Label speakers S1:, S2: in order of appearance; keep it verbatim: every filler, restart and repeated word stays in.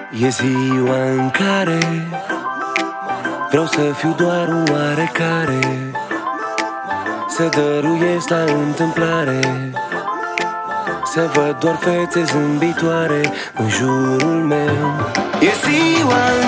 S1: E ziua în care vreau să fiu doar un oarecare, să dăruiesc la întâmplare, să văd doar fețe zâmbitoare în jurul meu. E ziua în